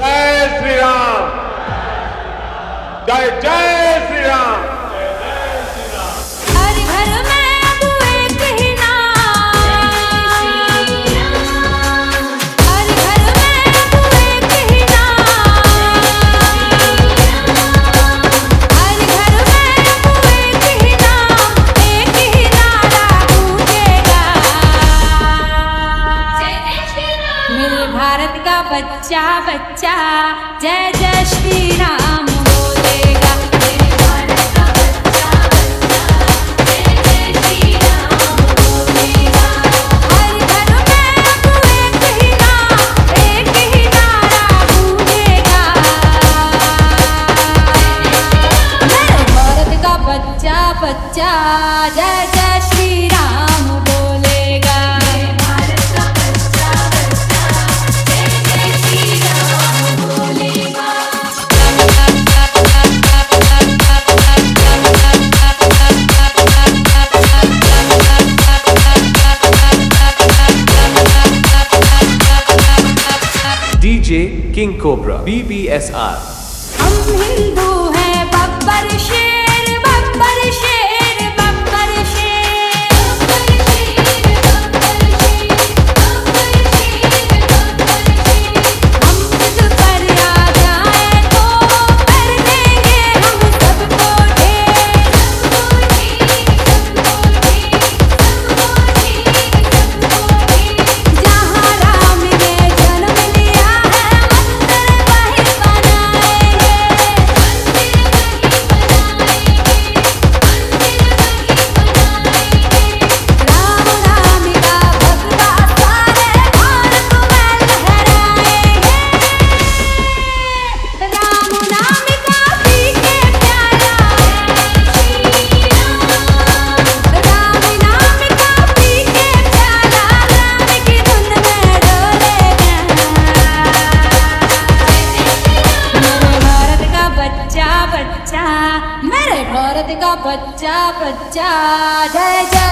जय श्री राम, जय जय श्री राम। हर घर में अब एक ही नाम, हर घर में अब एक ही नाम, हर घर में अब एक ही नाम, एक ही नारा गूंजेगा। मेरे भारत का बच्चा बच्चा जय जय श्री राम बोलेगा। मेरे भारत का बच्चा बच्चा जय जय श्री राम बोलेगा। हर घर में अब एक ही नाम, एक ही नारा गूंजेगा। मेरे भारत का बच्चा बच्चा जय जय श्री राम बोलेगा। मेरे भारत का बच्चा बच्चा जय जय श्री राम बोलेगा। DJ King Cobra BBSR। हम हिंदू हैं बब्बर शेर, बब्बर शेर, बब्बर शेर, बब्बर शेर, बब्बर शेर, बब्बर शेर, बब्बर शेर। हम तुझ पर आ जाए तो कर देंगे हम सबको ढेर, सबको ढेर, सबको ढेर, सबको ढेर, सबको ढेर। जहाँ राम ने जन्म लिया है मंदिर वहीं बनाएंगे, मंदिर वहीं बनाएंगे, मंदिर वहीं बनाएंगे। राम नाम का भगवा सारे भारत में लहराएंगे। राम नाम का पी के प्याला श्री राम, राम नाम का पी के प्याला राम की धुन में डोलेगा। मेरे भारत का बच्चा बच्चा, मेरे भारत का बच्चा बच्चा जय जय